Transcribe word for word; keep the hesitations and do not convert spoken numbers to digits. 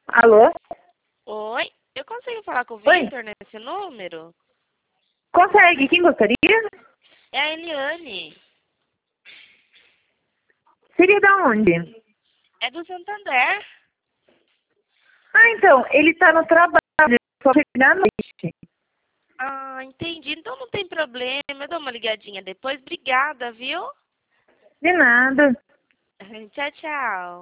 Alô? Oi, eu consigo falar com o Oi? Victor nesse número? Consegue? Quem gostaria? É a Eliane. Seria da onde? É do Santander. Ah, então, ele tá no trabalho, só chegar à noite. Ah, entendi. Então não tem problema. Eu dou uma ligadinha depois. Obrigada, viu? De nada. Tchau, tchau.